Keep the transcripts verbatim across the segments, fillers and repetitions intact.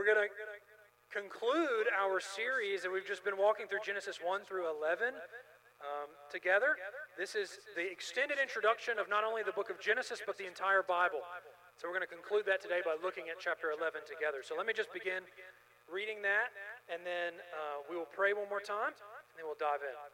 we're going to conclude our series that we've just been walking through Genesis one through eleven um, together. This is the extended introduction of not only the book of Genesis, but the entire Bible. So we're going to conclude that today by looking at chapter eleven together. So let me just begin reading that, and then uh, we will pray one more time, and then we'll dive in.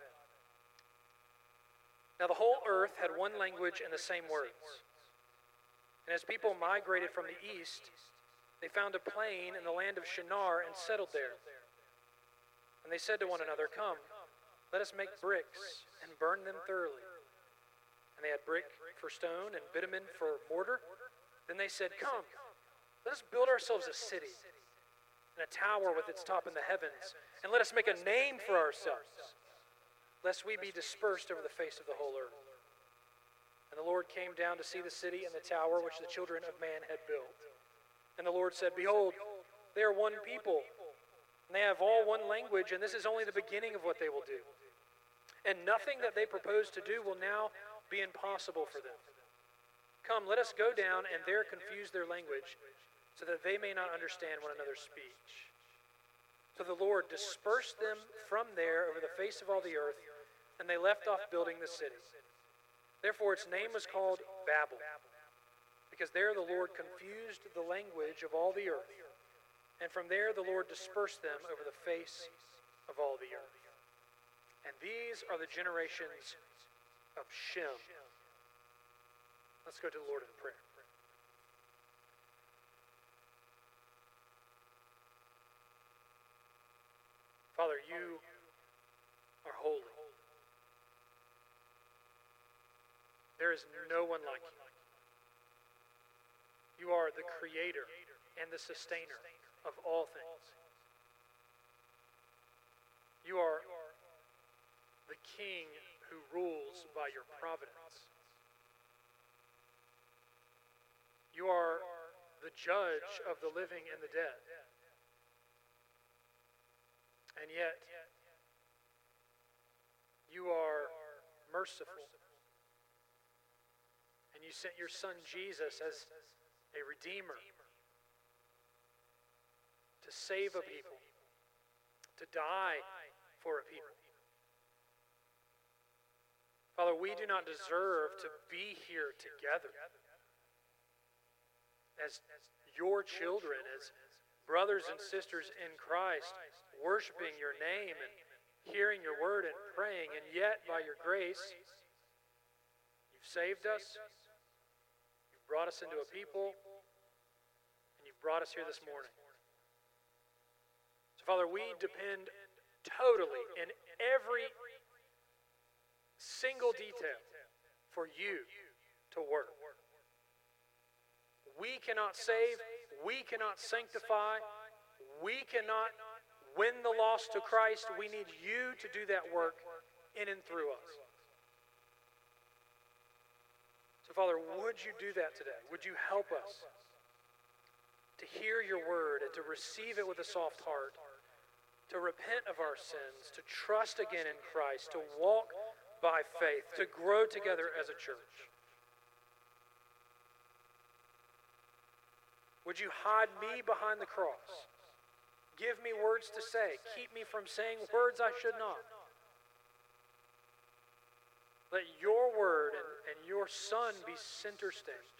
Now the whole earth had one language and the same words. And as people migrated from the east, they found a plain in the land of Shinar and settled there. And they said to one another, "Come, let us make bricks and burn them thoroughly." And they had brick for stone and bitumen for mortar. Then they said, "Come, let us build ourselves a city and a tower with its top in the heavens, and let us make a name for ourselves, lest we be dispersed over the face of the whole earth." And the Lord came down to see the city and the tower which the children of man had built. And the Lord said, "Behold, they are one people, and they have all one language, and this is only the beginning of what they will do. And nothing that they propose to do will now be impossible for them. Come, let us go down and there confuse their language, so that they may not understand one another's speech." So the Lord dispersed them from there over the face of all the earth, and they left off building the city. Therefore its name was called Babel, because there the Lord confused the language of all the earth, and from there the Lord dispersed them over the face of all the earth. And these are the generations of Shem. Let's go to the Lord in prayer. Father, you are holy. There is no one like you. You are the creator and the sustainer of all things. You are the king who rules by your providence. You are the judge of the living and the dead. And yet, you are merciful. And you sent your son Jesus as a redeemer to save a people, to die for a people. Father, we do not deserve to be here together as your children, as brothers and sisters in Christ, worshiping your name and hearing your word and praying, and yet by your grace, you've saved us, you've brought us into a people, and you've brought us here this morning. So Father, we depend totally in every single detail for you to work. We cannot save, we cannot sanctify, we cannot win the lost to Christ. We need you to do that work in and through us. So Father, would you do that today? Would you help us to hear your word and to receive it with a soft heart, to repent of our sins, to trust again in Christ, to walk by faith, to grow together as a church? Would you hide me behind the cross? Give me words to say. Keep me from saying words I should not. Let your word and, and your Son be center stage.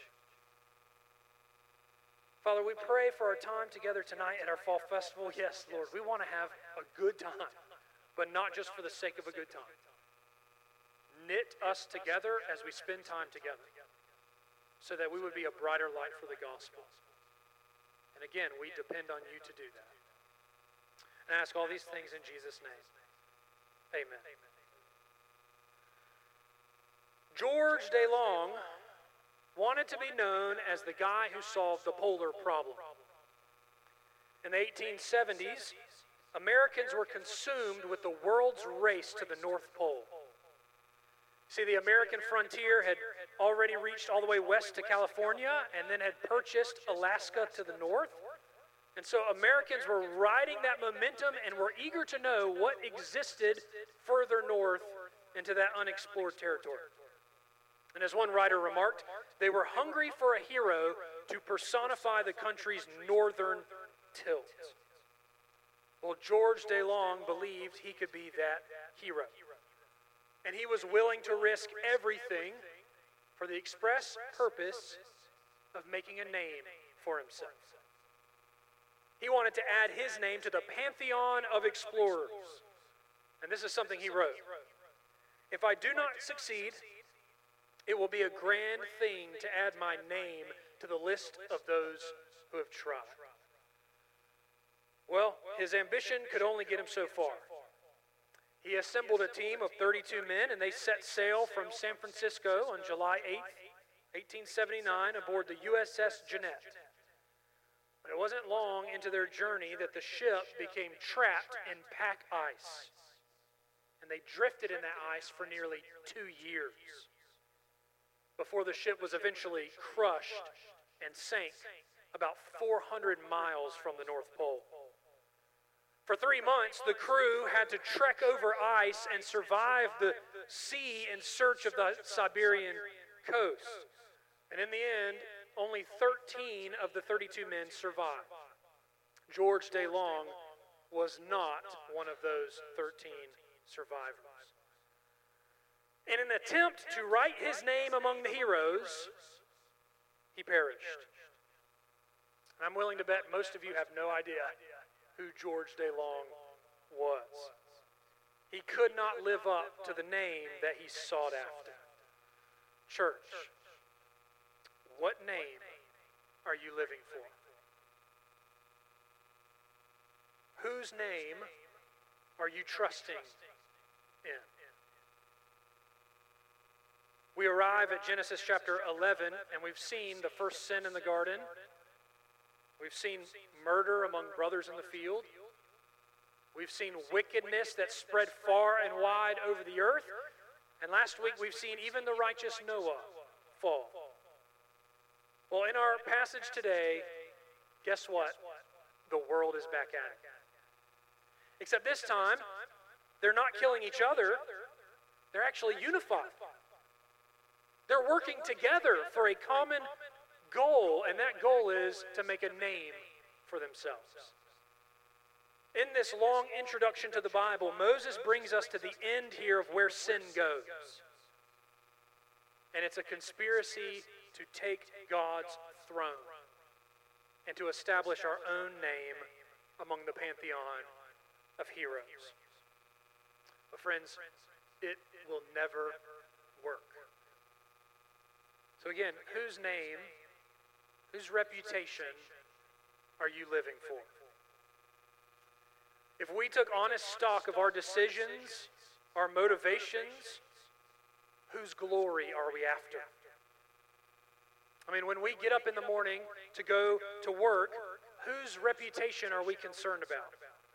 Father, we pray for our time together tonight at our fall festival. Yes, Lord, we want to have a good time, but not just for the sake of a good time. Knit us together as we spend time together, so that we would be a brighter light for the gospel. And again, we depend on you to do that. And I ask all these things in Jesus' name. Amen. George DeLong wanted to be known as the guy who solved the polar problem. In the eighteen seventies, Americans were consumed with the world's race to the North Pole. See, the American frontier had already reached all the way west to California and then had purchased Alaska to the north. And so Americans were riding that momentum and were eager to know what existed further north into that unexplored territory. And as one writer remarked, they were hungry for a hero to personify the country's northern tilt. Well, George DeLong believed he could be that hero. And he was willing to risk everything for the express purpose of making a name for himself. He wanted to add his name to the pantheon of explorers. And this is something he wrote. If I do not succeed, it will be a grand thing to add my name to the list of those who have tried. Well, his ambition could only get him so far. He assembled a team of thirty-two men, and they set sail from San Francisco on July eighth, eighteen seventy-nine, aboard the U S S Jeannette. But it wasn't long into their journey that the ship became trapped in pack ice. And they drifted in that ice for nearly two years before the ship was eventually crushed and sank about four hundred miles from the North Pole. For three months, the crew had to trek over ice and survive the sea in search of the Siberian coast. And in the end, only thirteen of the thirty-two men survived. George DeLong was not one of those thirteen survivors. In an attempt to write his name among the heroes, he perished. And I'm willing to bet most of you have no idea who George DeLong was. He could not live up to the name that he sought after. Church, what name are you living for? Whose name are you trusting in? We arrive at Genesis chapter eleven, and we've seen the first sin in the garden. We've seen murder among brothers in the field. We've seen wickedness that spread far and wide over the earth. And last week we've seen even the righteous Noah fall. Well, in our passage today, guess what? The world is back at it. Except this time, they're not killing each other. They're actually unified. They're working together for a common goal, and that goal is to make a name for themselves. In this long introduction to the Bible, Moses brings us to the end here of where sin goes. And it's a conspiracy to take God's throne and to establish our own name among the pantheon of heroes. But friends, it will never work. So again, whose name, whose reputation are you living for? If we took honest stock of our decisions, our motivations, whose glory are we after? I mean, when we get up in the morning to go to work, whose reputation are we concerned about?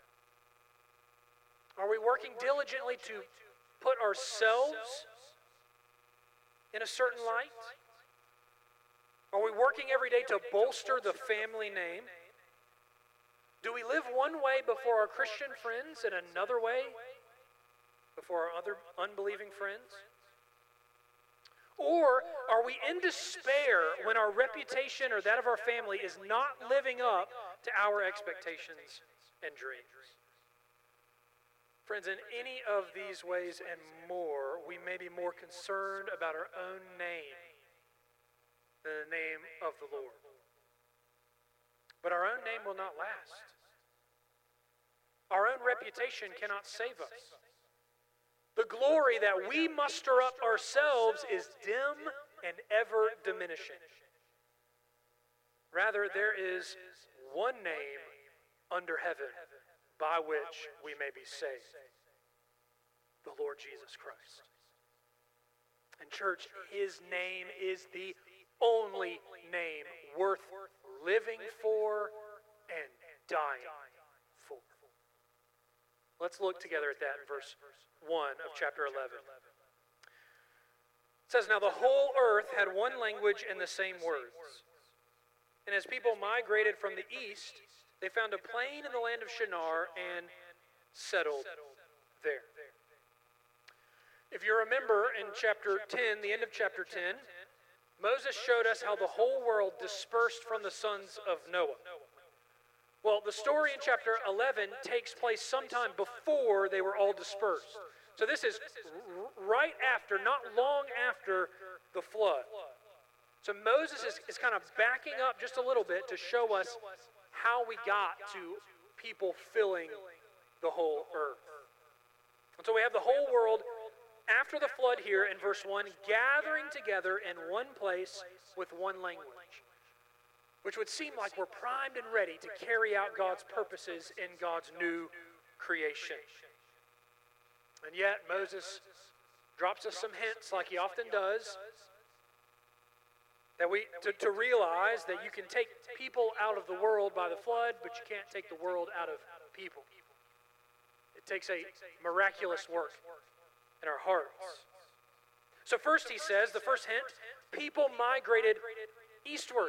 Are we working diligently to put ourselves in a certain light? Are we working every day to bolster the family name? Do we live one way before our Christian friends and another way before our other unbelieving friends? Or are we in despair when our reputation or that of our family is not living up to our expectations and dreams? Friends, in any of these ways and more, we may be more concerned about our own name than the name of the Lord. But our own name will not last. Our own reputation cannot save us. The glory that we muster up ourselves is dim and ever diminishing. Rather, there is one name under heaven by which we may be saved. The Lord Jesus Christ. And church, His name is the only name worth living for and dying for. Let's look together at that in verse one of chapter eleven. It says, "Now the whole earth had one language and the same words. And as people migrated from the east, they found a plain in the land of Shinar and settled there." If you remember in chapter ten, the end of chapter ten, Moses showed us how the whole world dispersed from the sons of Noah. Well, Well, the story in chapter eleven takes place sometime before they were all dispersed. So this is r- right after, not long after the flood. So Moses is, is kind of backing up just a little bit to show us how we got to people filling the whole earth. And so we have the whole world after the flood here in verse one, gathering together in one place with one language, which would seem like we're primed and ready to carry out God's purposes in God's new creation. And yet Moses drops us some hints, like he often does, that we to, to realize that you can take people out of the world by the flood, but you can't take the world out of people. It takes a miraculous work in our hearts. So first he says, the first hint, people migrated eastward.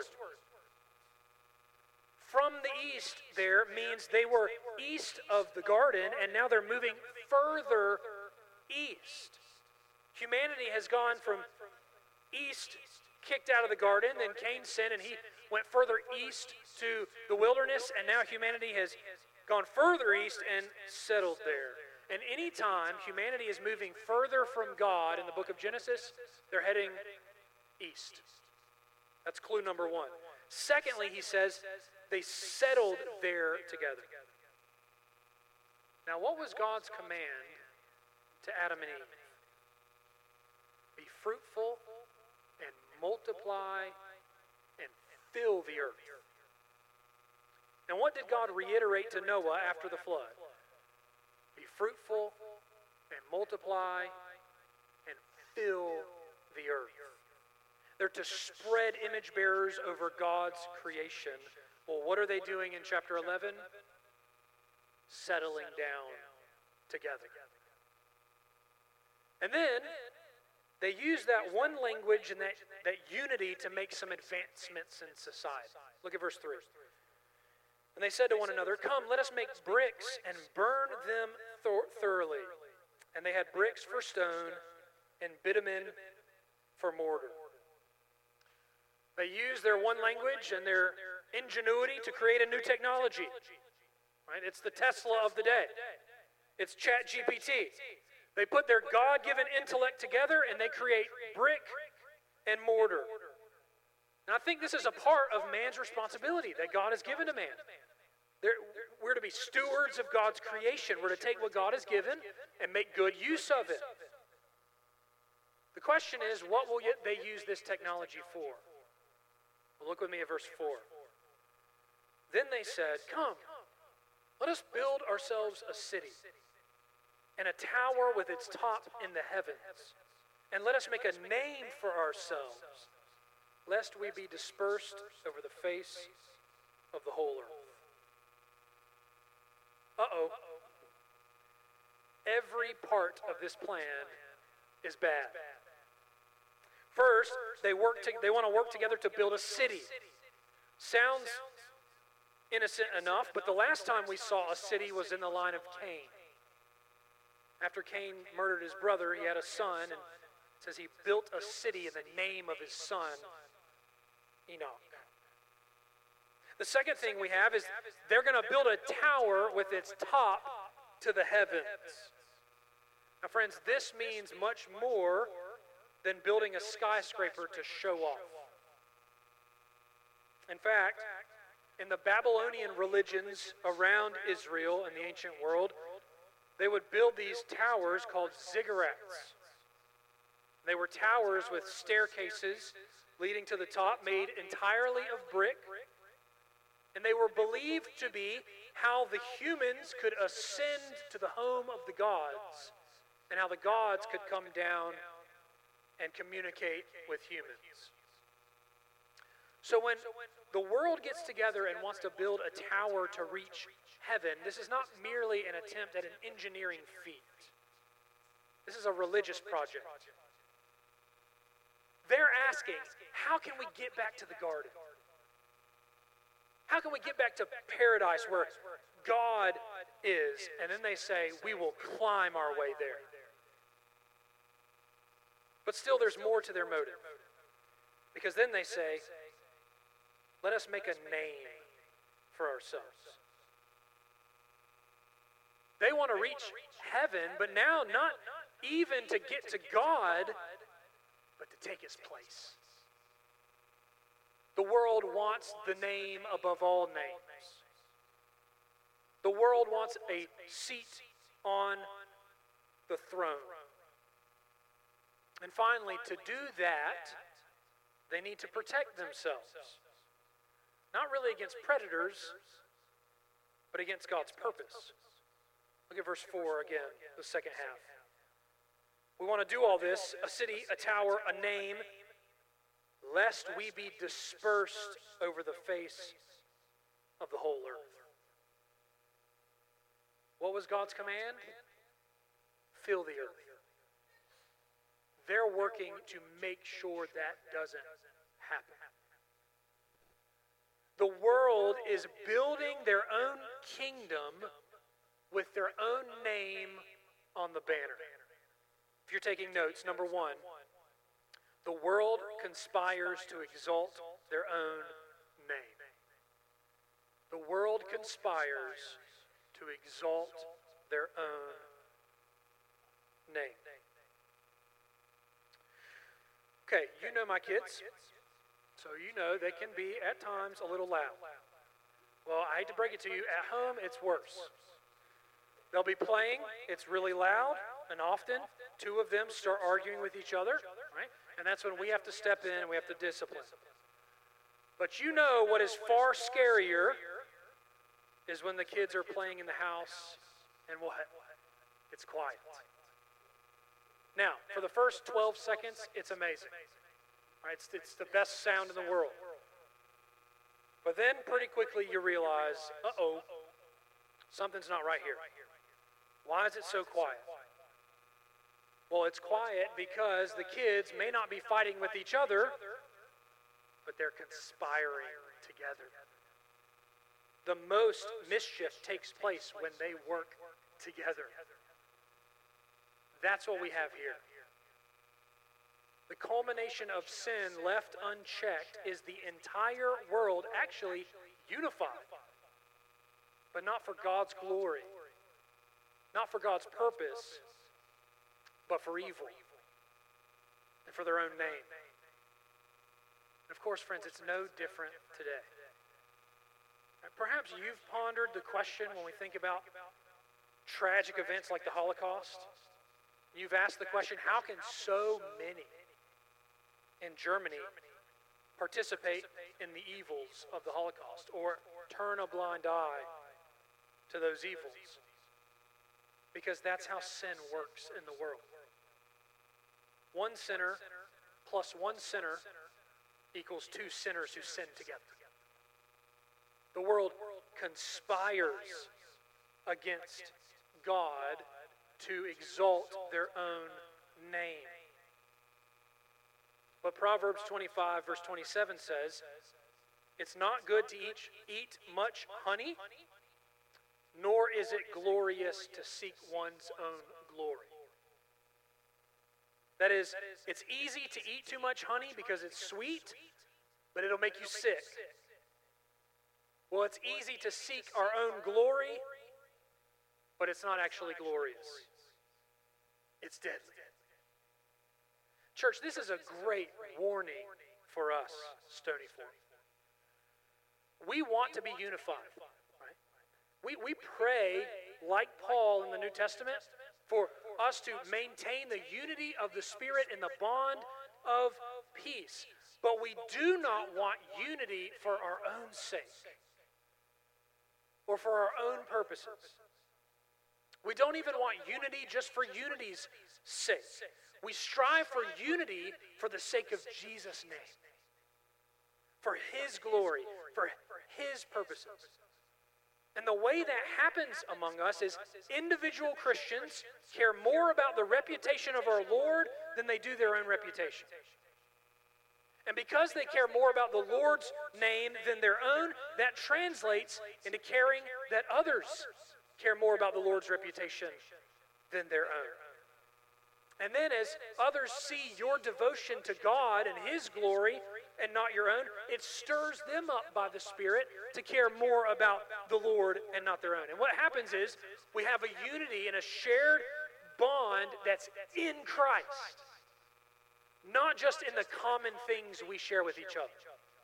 From the east there means they were east of the garden, and now they're moving further east. Humanity has gone from east, kicked out of the garden, then Cain sinned, and he went further east to the wilderness, and now humanity has gone further east and settled there. And any time humanity is moving further from God in the book of Genesis, they're heading east. That's clue number one. Secondly, he says, they settled there together. Now, what was God's command to Adam and Eve? Be fruitful and multiply and fill the earth. And what did God reiterate to Noah after the flood? Be fruitful and multiply and fill the earth. They're to spread image bearers over God's creation. Well, what are they doing in chapter eleven? Settling down together. And then they use that one language and that, that unity to make some advancements in society. Look at verse three. And they said to one another, come, let us make bricks and burn them th- thoroughly. And they had bricks for stone and bitumen for mortar. They used their one language and their ingenuity to create a new technology. Right? It's the Tesla of the day. It's ChatGPT. They put their God-given intellect together and they create brick and mortar. And I think this is a part of man's responsibility that God has given to man. They're, we're to be stewards of God's creation. We're to take what God has given and make good use of it. The question is, what will they use this technology for? Well, look with me at verse four. Then they said, come, let us build ourselves a city and a tower with its top in the heavens, and let us make a name for ourselves, lest we be dispersed over the face of the whole earth. Uh-oh. Every part of this plan is bad. First, they work to, they want to work together to build a city. Sounds innocent enough, but the last time we saw a city was in the line of Cain. After Cain murdered his brother, he had a son, and it says he built a city in the name of his son, Enoch. The second thing we have is they're going to build a tower with its top to the heavens. Now, friends, this means much more than building a skyscraper to show off. In fact, in the Babylonian religions around Israel and the ancient world, they would build these towers called ziggurats. They were towers with staircases leading to the top, made entirely of brick. And they were believed to be how the humans could ascend to the home of the gods, and how the gods could come down and communicate with humans. So when the world gets together and wants to build a tower to reach heaven, this is not merely an attempt at an engineering feat. This is a religious project. They're asking, how can we get back to the garden? How can we get back to paradise where God is? And then they say, we will climb our way there. But still, there's more to their motive. Because then they say, let us make a name for ourselves. They want to reach heaven, but now not even to get to God, but to take his place. The world wants the name above all names. The world wants a seat on the throne. And finally, to do that, they need to protect themselves. Not really against predators, but against God's purpose. Look at verse four again, the second half. We want to do all this, a city, a tower, a name, lest we be dispersed over the face of the whole earth. What was God's command? Fill the earth. They're working to make sure that doesn't happen. The world is building their own kingdom with their own name on the banner. If you're taking notes, number one, the world conspires to exalt their own name. The world conspires to exalt their own name. Okay, you know my kids, so you know they can be, at times, a little loud. Well, I hate to break it to you, at home it's worse. They'll be playing, it's really loud, and often two of them start arguing with each other, right? And that's when we have to step in and we have to discipline. But you know what is far scarier is when the kids are playing in the house and what? It's quiet. Now, for the first twelve seconds, it's amazing. Right? It's, it's the best sound in the world. But then pretty quickly you realize, uh-oh, something's not right here. Why is it so quiet? Well, it's quiet because the kids may not be fighting with each other, but they're conspiring together. The most mischief takes place when they work together. That's what we have here. The culmination of sin left unchecked is the entire world actually unified, but not for God's glory, not for God's purpose, but for evil and for their own name. And of course, friends, it's no different today. Perhaps you've pondered the question when we think about tragic events like the Holocaust. You've asked the question, how can so many in Germany participate in the evils of the Holocaust or turn a blind eye to those evils? Because that's how sin works in the world. One sinner plus one sinner equals two sinners who sin together. The world conspires against God to exalt their own name. But Proverbs twenty-five, verse twenty-seven says, it's not good to eat, eat much honey, nor is it glorious to seek one's own glory. That is, it's easy to eat too much honey because it's sweet, but it'll make you sick. Well, it's easy to seek our own glory, but it's not actually glorious. It's deadly. Church, this is a great warning for us, Stony Fork. We want to be unified. Right? We, we pray, like Paul in the New Testament, for us to maintain the unity of the Spirit in the bond of peace. But we do not want unity for our own sake or for our own purposes. We don't even want unity just for unity's sake. We strive for unity for the sake of Jesus' name, for His glory, for His purposes. And the way that happens among us is individual Christians care more about the reputation of our Lord than they do their own reputation. And because they care more about the Lord's name than their own, that translates into caring that others care more about the Lord's reputation than their own. And then as others see your devotion to God and His glory, and not your own. It stirs them up by the Spirit to care more about the Lord and not their own. And what happens is we have a unity and a shared bond that's in Christ, not just in the common things we share with each other.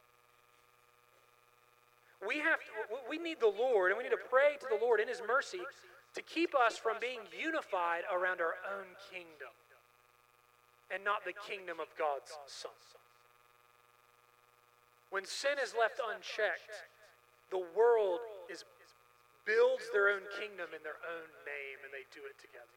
We have to, we need the Lord, and we need to pray to the Lord in His mercy to keep us from being unified around our own kingdom and not the kingdom of God's Son. When sin is left unchecked, the world is builds their own kingdom in their own name, and they do it together.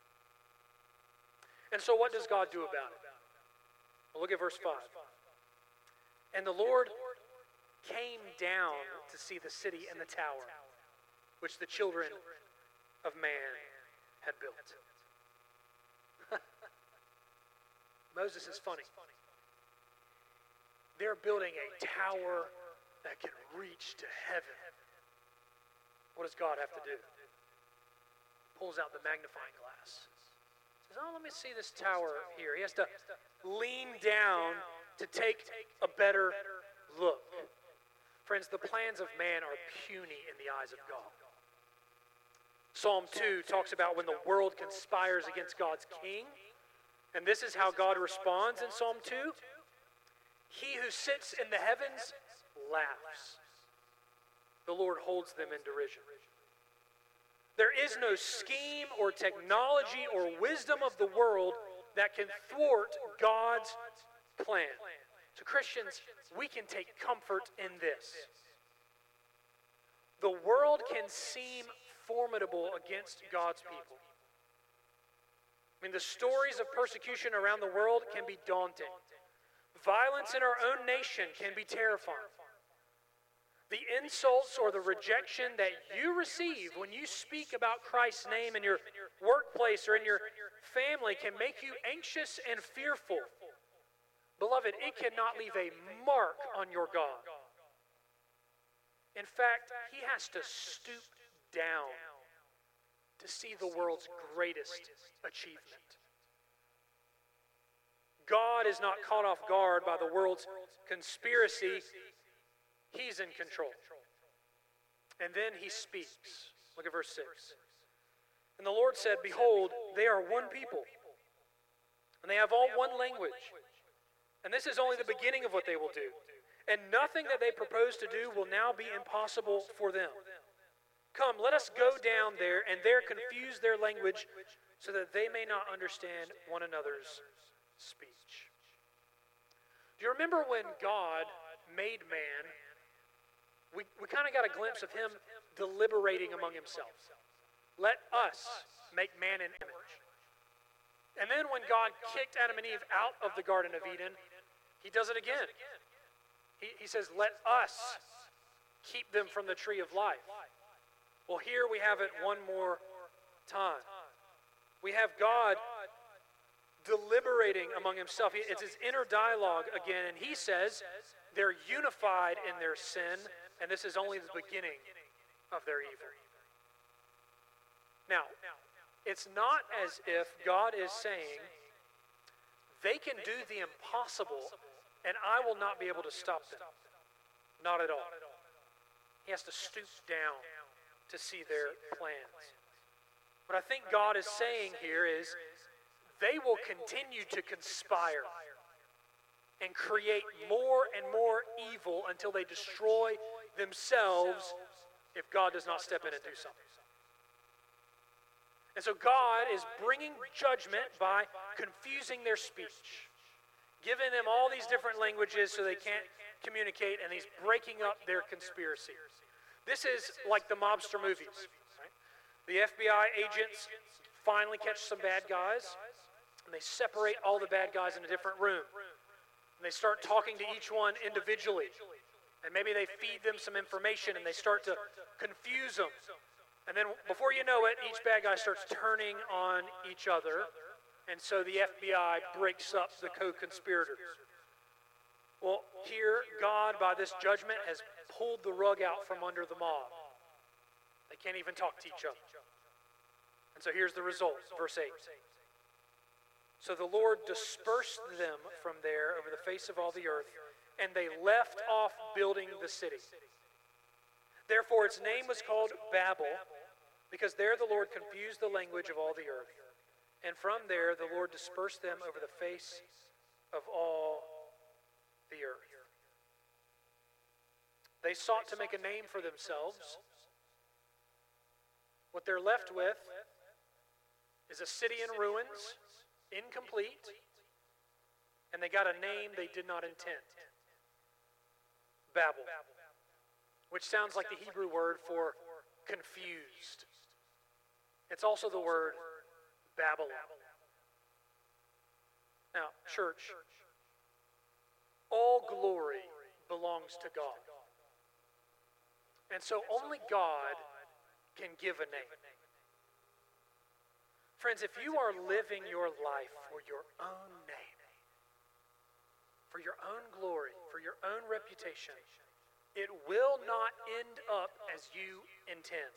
And so what does God do about it? Well, look at verse five. And the Lord came down to see the city and the tower, which the children of man had built. Moses is funny. They're building a tower that can reach to heaven. What does God have to do? Pulls out the magnifying glass. Says, oh, let me see this tower here. He has to lean down to take a better look. Friends, the plans of man are puny in the eyes of God. Psalm two talks about when the world conspires against God's king. And this is how God responds in Psalm two. He who sits in the heavens laughs. The Lord holds them in derision. There is no scheme or technology or wisdom of the world that can thwart God's plan. So Christians, we can take comfort in this. The world can seem formidable against God's people. I mean, the stories of persecution around the world can be daunting. Violence in our own nation can be terrifying. The insults or the rejection that you receive when you speak about Christ's name in your workplace or in your family can make you anxious and fearful. Beloved, it cannot leave a mark on your God. In fact, He has to stoop down to see the world's greatest achievement. God is not caught off guard by the world's conspiracy. He's in control. And then He speaks. Look at verse six. And the Lord said, behold, they are one people, and they have all one language. And this is only the beginning of what they will do. And nothing that they propose to do will now be impossible for them. Come, let us go down there and there confuse their language so that they may not understand one another's speech. Do you remember when God made man? We, we kind of got a glimpse of Him deliberating among Himself. Let us make man in image. And then when God kicked Adam and Eve out of the Garden of Eden, He does it again. He, he says, let us keep them from the tree of life. Well, here we have it one more time. We have God deliberating among Himself. It's His inner dialogue again, and He says they're unified in their sin, and this is only the beginning of their evil. Now, it's not as if God is saying, they can do the impossible, and I will not be able to stop them. Not at all. He has to stoop down to see their plans. What I think God is saying here is, they will continue to conspire and create more and more evil until they destroy themselves if God does not step in and do something. And so God is bringing judgment by confusing their speech, giving them all these different languages so they can't communicate, and He's breaking up their conspiracy. This is like the mobster movies. Right? The F B I agents finally catch some bad guys, and they separate all the bad guys in a different room. And they start talking to each one individually. And maybe they feed them some information, and they start to confuse them. And then before you know it, each bad guy starts turning on each other. And so the F B I breaks up the co-conspirators. Well, here, God, by this judgment, has pulled the rug out from under the mob. They can't even talk to each other. And so here's the result, verse eight. So the Lord dispersed them from there over the face of all the earth, and they left off building the city. Therefore its name was called Babel, because there the Lord confused the language of all the earth. And from there the Lord dispersed them over the face of all the earth. They sought to make a name for themselves. What they're left with is a city in ruins, incomplete, and they got a name they did not intend. Babel, which sounds like the Hebrew word for confused. It's also the word Babylon. Now, church, all glory belongs to God. And so only God can give a name. Friends, if you are living your life for your own name, for your own glory, for your own reputation, it will not end up as you intend.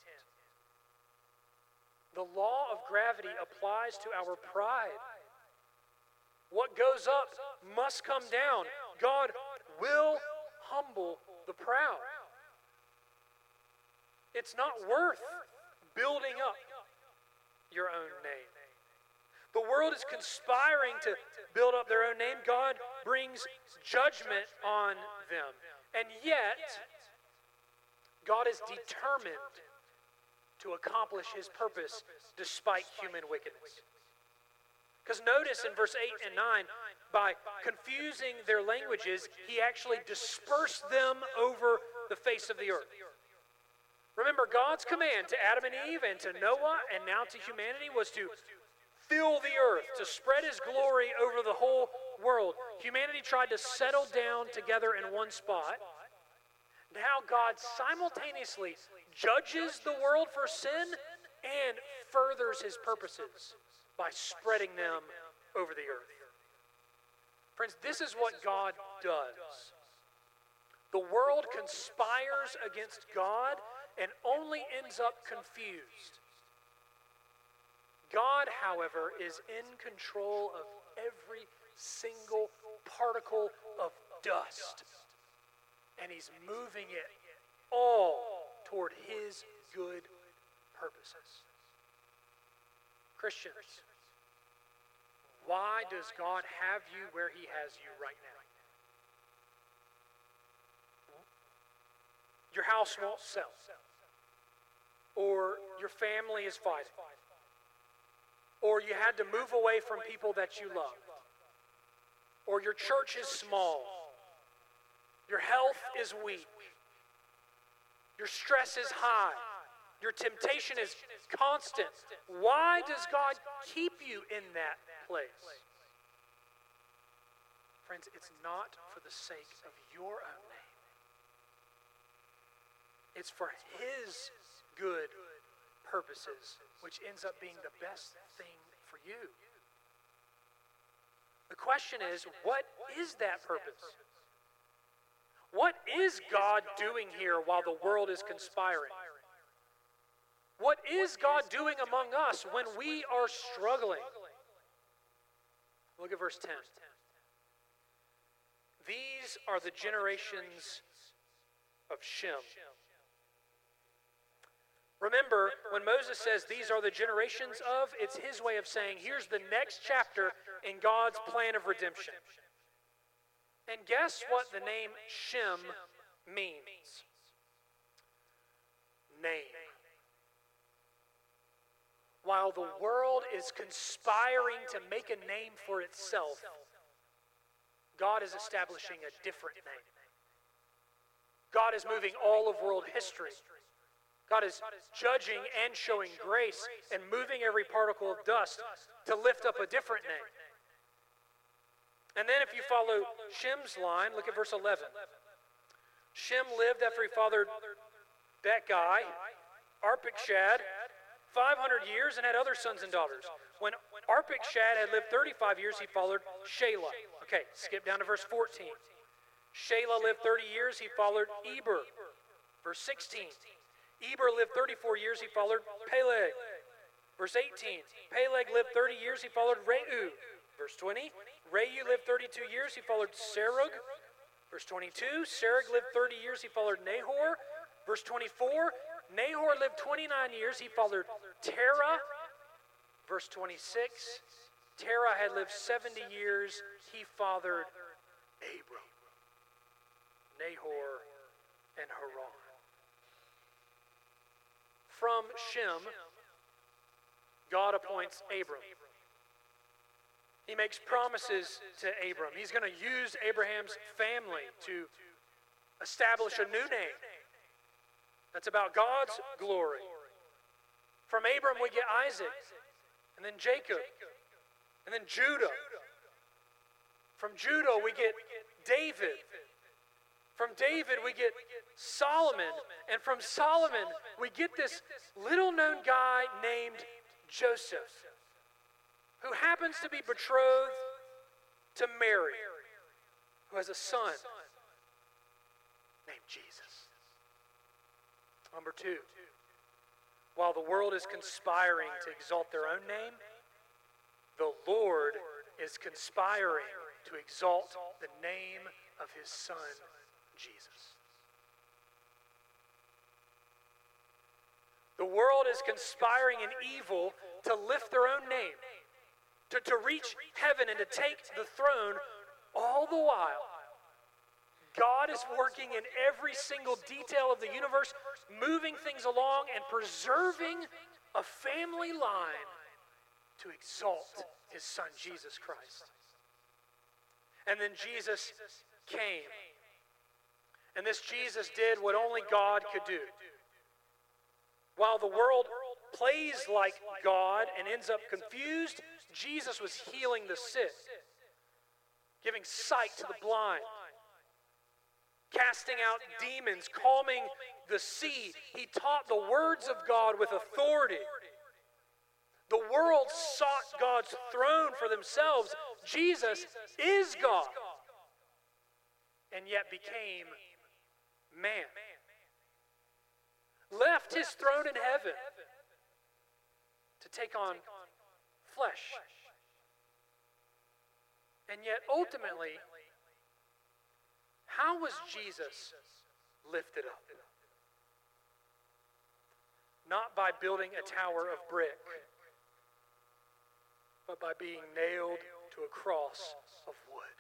The law of gravity applies to our pride. What goes up must come down. God will humble the proud. It's not worth building up your own name. The world is conspiring to build up their own name. God brings judgment on them. And yet, God is determined to accomplish his purpose despite human wickedness. Because notice in verse eight and nine, by confusing their languages, he actually dispersed them over the face of the earth. Remember, God's command to Adam and Eve and to Noah and now to humanity was to fill the earth, to spread his glory over the whole world. Humanity tried to settle down together in one spot. Now God simultaneously judges the world for sin and furthers his purposes by spreading them over the earth. Friends, this is what God does. The world conspires against God and only ends up confused. God, however, is in control of every single particle of dust. And he's moving it all toward his good purposes. Christians, why does God have you where he has you right now? Your house won't sell. Or your family is fighting. Or you had to move away from people that you love. Or your church is small. Your health is weak. Your stress is high. Your temptation is constant. Why does God keep you in that place? Friends, it's not for the sake of your own name. It's for his good purposes, which ends up being the best thing for you. The question is, what is that purpose? What is God doing here while the world is conspiring? What is God doing among us when we are struggling? Look at verse ten. These are the generations of Shem. Remember, when Moses says these are the generations of, it's his way of saying here's the next chapter in God's plan of redemption. And guess what the name Shem means? Name. While the world is conspiring to make a name for itself, God is establishing a different name. God is moving all of world history. God is judging and showing grace and moving every particle of dust to lift up a different name. And then if you follow Shem's line, look at verse eleven. Shem lived after he fathered that guy, Arpachshad, five hundred years and had other sons and daughters. When Arpachshad had lived thirty-five years, he fathered Shelah. Okay, skip down to verse fourteen. Shelah lived thirty years, he fathered Eber. Verse sixteen. Eber lived thirty-four years, he fathered Peleg. Verse eighteen. Peleg lived thirty years, he fathered Reu. Verse twenty. Reu lived thirty-two years, he fathered Serug. Verse twenty-two, Serug lived thirty years, he fathered Nahor. Verse twenty-four, Nahor lived twenty-nine years, he fathered Terah. Verse twenty-six, Terah had lived seventy years, he fathered Abram, Nahor, and Haran. From Shem, God appoints Abram. He makes promises to Abram. He's going to use Abraham's family to establish a new name that's about God's glory. From Abram we get Isaac, and then Jacob, and then Judah. From Judah we get David. From David we get Solomon. And from Solomon we get this little-known guy named Joseph, who happens to be betrothed to Mary, who has a son named Jesus. Number two, while the world is conspiring to exalt their own name, the Lord is conspiring to exalt the name of his Son, Jesus. The world is conspiring in evil to lift their own name, to, to reach heaven and to take the throne, all the while God is working in every single detail of the universe, moving things along and preserving a family line to exalt his Son, Jesus Christ. And then Jesus came. And this Jesus did what only God could do. While the world plays like God and ends up confused, Jesus was healing the sick, giving sight to the blind, casting out demons, calming the sea. He taught the words of God with authority. The world sought God's throne for themselves. Jesus is God, and yet became man. Left his throne in heaven to take on flesh. And yet ultimately, how was Jesus lifted up? Not by building a tower of brick, but by being nailed to a cross of wood.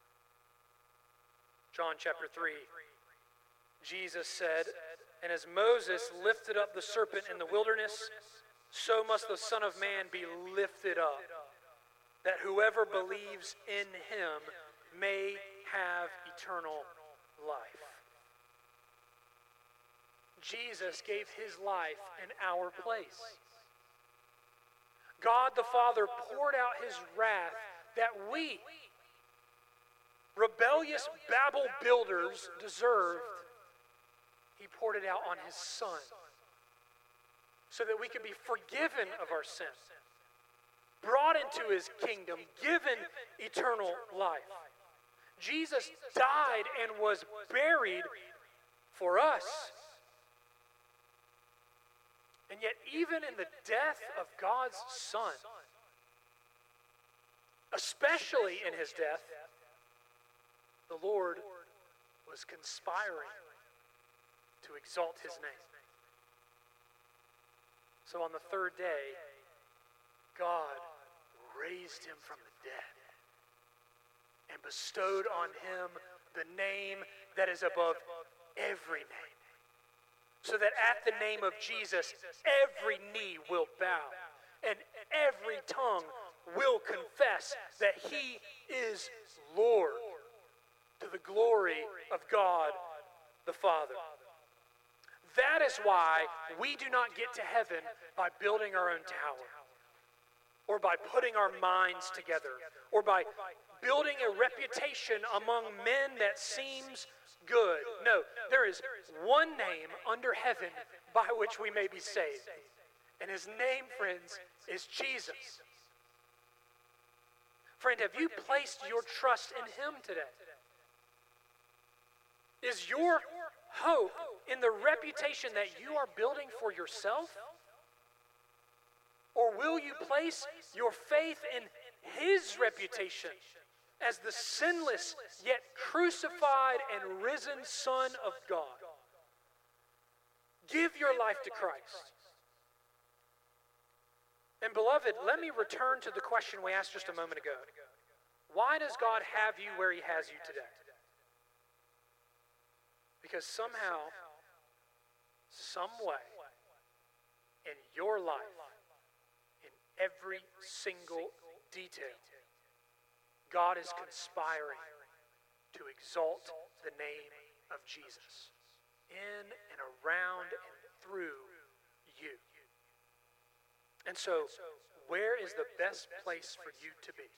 John chapter three, Jesus said, "And as Moses lifted up the serpent in the wilderness, so must the Son of Man be lifted up, that whoever believes in him may have eternal life." Jesus gave his life in our place. God the Father poured out his wrath that we, rebellious Babel builders, deserved. He poured it out on his Son so that we could be forgiven of our sin, brought into his kingdom, given eternal life. Jesus died and was buried for us. And yet, even in the death of God's Son, especially in his death, the Lord was conspiring to exalt his name. So on the third day, God raised him from the dead and bestowed on him the name that is above every name, so that at the name of Jesus, every knee will bow and every tongue will confess that he is Lord, to the glory of God the Father. That is why we do not get to heaven by building our own tower, or by putting our minds together, or by building a reputation among men that seems good. No, there is one name under heaven by which we may be saved. And his name, friends, is Jesus. Friend, have you placed your trust in him today? Is your hope in the reputation that you are building for yourself? Or will you place your faith in his reputation as the sinless yet crucified and risen Son of God. Give your life to Christ. And beloved, let me return to the question we asked just a moment ago. Why does God have you where he has you today? Because somehow, some way, in your life, in every single detail, God is conspiring to exalt the name of Jesus in and around and through you. And so, where is the best place for you to be?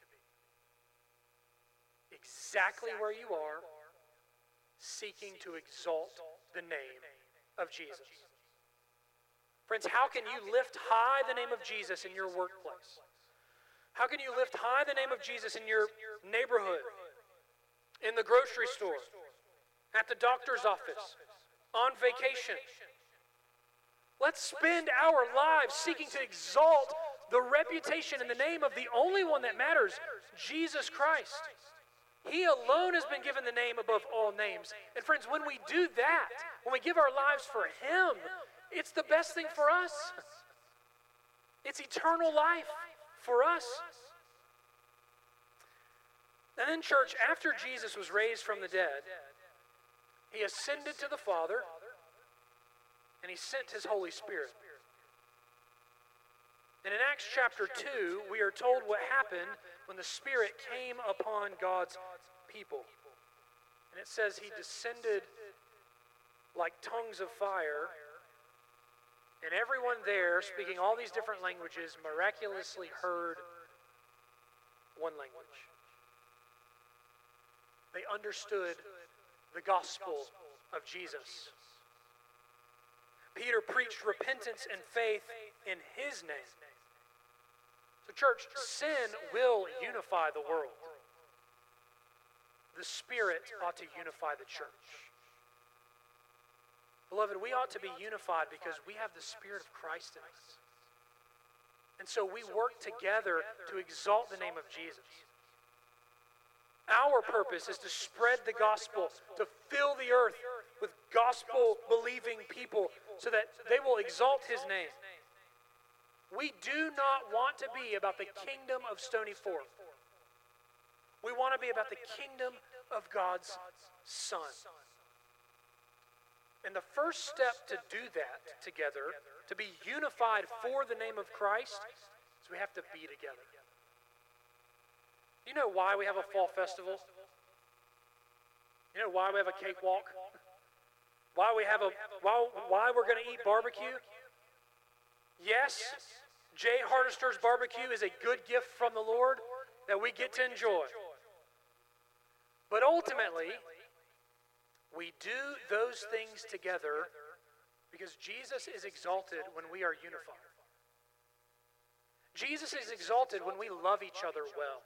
Exactly where you are, seeking to exalt the name of Jesus. Friends, how can you lift high the name of Jesus in your workplace? How can you lift high the name of Jesus in your neighborhood, in the grocery store, at the doctor's office, on vacation? Let's spend our lives seeking to exalt the reputation and the name of the only one that matters, Jesus Christ. He alone has been given the name above all names. And friends, when we do that, when we give our lives for him, it's the best thing for us. It's eternal life for us. And then, church, after Jesus was raised from the dead, he ascended to the Father, and he sent his Holy Spirit. And in Acts chapter two, we are told what happened when the Spirit came upon God's people. And it says he descended like tongues of fire, and everyone there, speaking all these different languages, miraculously heard one language. They understood the gospel of Jesus. Peter preached repentance and faith in his name. So, church, sin will unify the world. The Spirit ought to unify the church. Beloved, we ought to be unified because we have the Spirit of Christ in us. And so we work together to exalt the name of Jesus. Our purpose is to spread the gospel, to fill the earth with gospel-believing people so that they will exalt his name. We do not want to be about the kingdom of Stony Fork. We want to be about the kingdom of God's Son. And the first step to do that together, to be unified for the name of Christ, is we have to be together. You know why we have a fall festival? You know why we have a cakewalk? Why we have a why, why we're going to eat barbecue? Yes, Jay Hardister's barbecue is a good gift from the Lord that we get to enjoy. But ultimately, we do those things together because Jesus is exalted when we are unified. Jesus is exalted when we love each other well.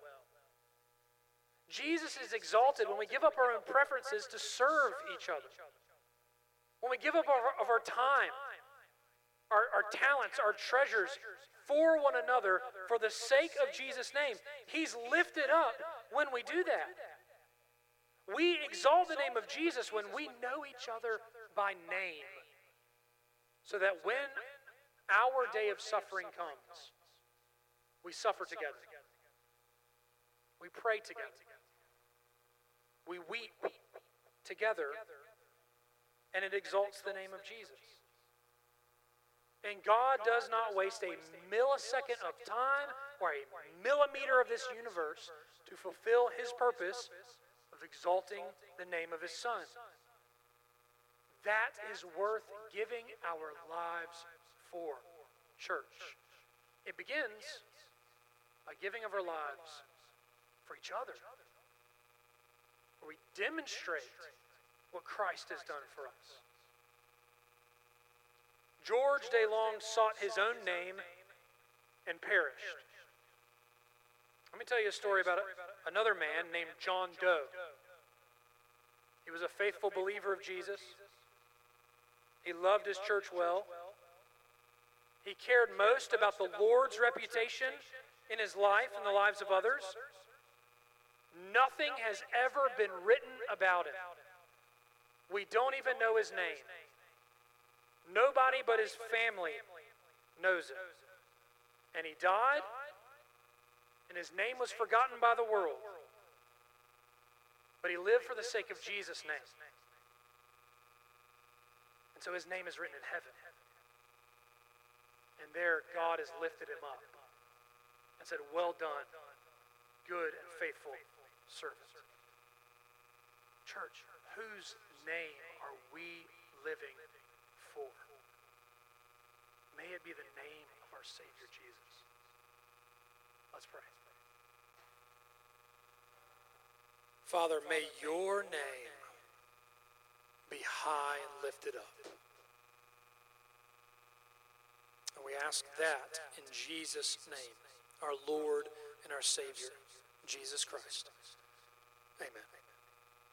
Jesus is exalted when we give up our own preferences to serve each other. When we give up our, of our time, our, our talents, our treasures for one another for the sake of Jesus' name. He's lifted up when we do that. We exalt the name of Jesus when we know each other by name, so that when our day of suffering comes, we suffer together. We pray together. We weep together, and it exalts the name of Jesus. And God does not waste a millisecond of time or a millimeter of this universe to fulfill his purpose of exalting the name of his Son. That is worth giving our lives for, church. It begins by giving of our lives for each other, where we demonstrate what Christ has done for us. George DeLong sought his own name and perished. Let me tell you a story about another man named John Doe. He was a faithful believer of Jesus. He loved his church well. He cared most about the Lord's reputation in his life and the lives of others Nothing has ever been written about him. We don't even know his name. Nobody but his family knows it. And he died, and his name was forgotten by the world. But he lived for the sake of Jesus' name. And so his name is written in heaven. And there God has lifted him up and said, "Well done, good and faithful servant." Church, whose name are we living for? May it be the name of our Savior Jesus. Let's pray. Father, may your name be high and lifted up. And we ask that in Jesus' name, our Lord and our Savior, Jesus Christ. Amen.